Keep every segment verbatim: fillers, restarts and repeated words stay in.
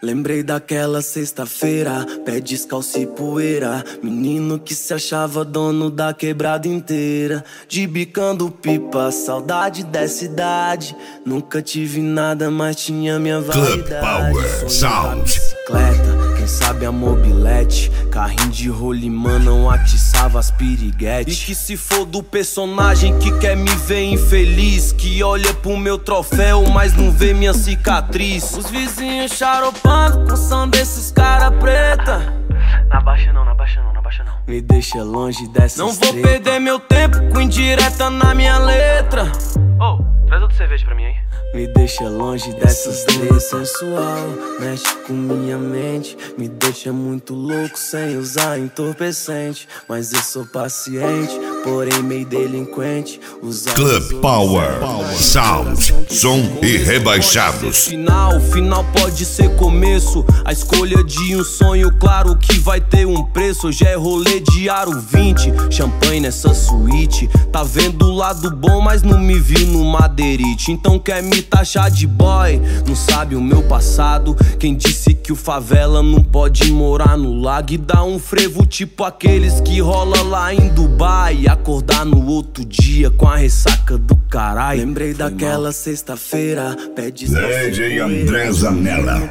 Lembrei daquela sexta-feira, pé descalço e poeira. Menino que se achava dono da quebrada inteira. De bicando pipa, saudade dessa idade. Nunca tive nada, mas tinha minha vaidade. Club Power Sound. Bicicleta, quem sabe a mobilete. Carrinho de rolimã não atiçava as piriguetes. E que se for do personagem que quer me ver infeliz, que olha pro meu troféu, mas não vê minha cicatriz. Os vizinhos charopando com som desses cara preta. Na baixa não, na baixa não, na baixa não. Me deixa longe dessas Não vou treta. perder meu tempo com indireta na minha letra. Ô, oh, traz outra cerveja pra mim aí. Me deixa longe dessas três sensual, mexe com minha mente. Me deixa muito louco sem usar entorpecente. Mas eu sou paciente, porém meio delinquente. Club Power Sound, som e rebaixados. Final, final pode ser começo. A escolha de um sonho, claro que vai ter um preço. Hoje é rolê de aro vinte, champanhe nessa suíte. Tá vendo o lado bom, mas não me viu no madeirite. Então quer me taxar de boy, não sabe o meu passado. Quem disse que o favela não pode morar no lago e dar um frevo tipo aqueles que rola lá em Dubai e acordar no outro dia com a ressaca do caralho. Lembrei Foi daquela sexta-feira, pé de D J André Zanella,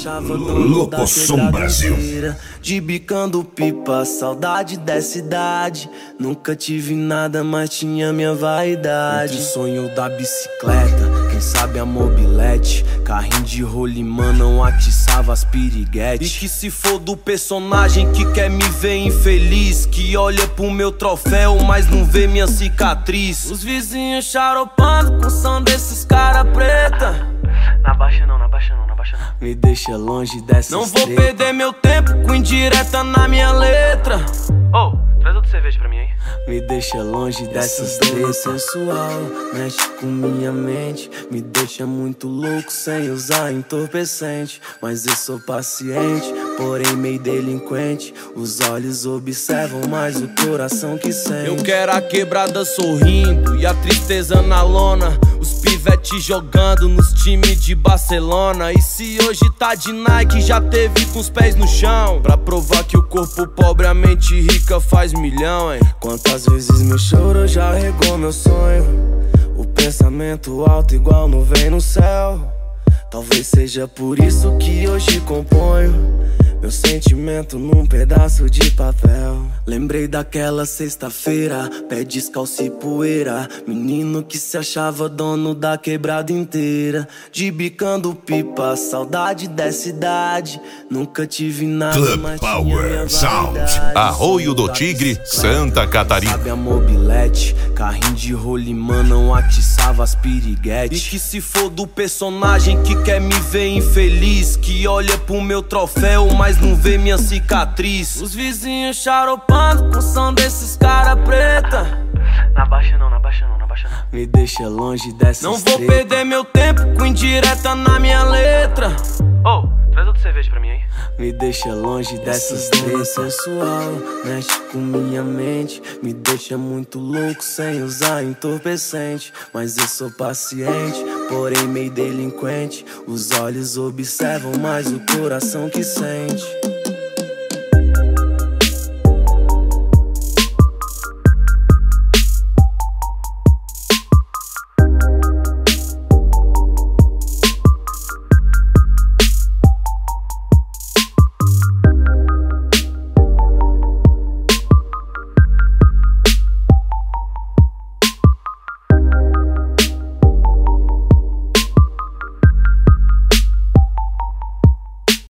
Locosom Brasil. De bicando pipa, saudade dessa idade. Nunca tive nada, mas tinha minha vaidade. Entre o sonho da bicicleta, quem sabe a mobilete. Carrinho de rolimã não atiçava as piriguetes. E que se for do personagem que quer me ver infeliz, que olha pro meu troféu, mas não vê minha cicatriz. Os vizinhos charopando com som desses cara preta. Na baixa não, na baixa não, na baixa não. Me deixa longe dessas Não vou treta. perder meu tempo com indireta na minha letra. Ô, oh, traz outra cerveja pra mim aí. Me deixa longe dessas três sensual, mexe com minha mente. Me deixa muito louco sem usar entorpecente. Mas eu sou paciente, porém meio delinquente. Os olhos observam, mas o coração que sente. Eu quero a quebrada sorrindo e a tristeza na lona. Os pivetes jogando nos times de Barcelona. E se hoje tá de Nike, já teve com os pés no chão. Pra provar que o corpo pobre, a mente rica faz milhão, hein? Quantas vezes meu choro já regou meu sonho. O pensamento alto igual nuvem no céu. Talvez seja por isso que hoje componho meu sentimento num pedaço de papel. Lembrei daquela sexta-feira, pé descalço e poeira. Menino que se achava dono da quebrada inteira. De bicando pipa, saudade dessa idade. Nunca tive nada, Club mas Power Sound, Arroio do Tigre, Santa Catarina. Sabe a mobilete, carrinho de rolimã não atiçava as piriguetes. E que se for do personagem que quer me ver infeliz, que olha pro meu troféu, mas não vê minha cicatriz. Os vizinhos charopando com som desses cara preta. Na baixa não, na baixa não, na baixa não. Me deixa longe dessas Não vou treta. perder meu tempo com indireta na minha letra. Ô, oh, traz outra cerveja pra mim aí. Me deixa longe dessas três sensual, mexe com minha mente. Me deixa muito louco sem usar entorpecente. Mas eu sou paciente, porém meio delinquente. Os olhos observam, mas o coração que sente.